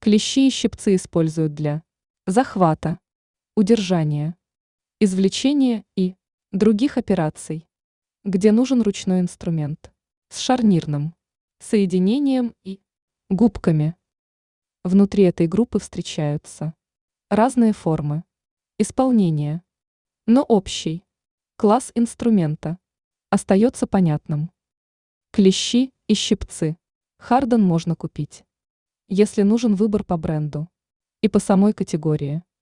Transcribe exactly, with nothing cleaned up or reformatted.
Клещи и щипцы используют для захвата, удержания, извлечения и других операций, где нужен ручной инструмент с шарнирным соединением и губками. Внутри этой группы встречаются разные формы исполнения, но общий класс инструмента остается понятным. Клещи и щипцы Харден можно купить, если нужен выбор по бренду и по самой категории.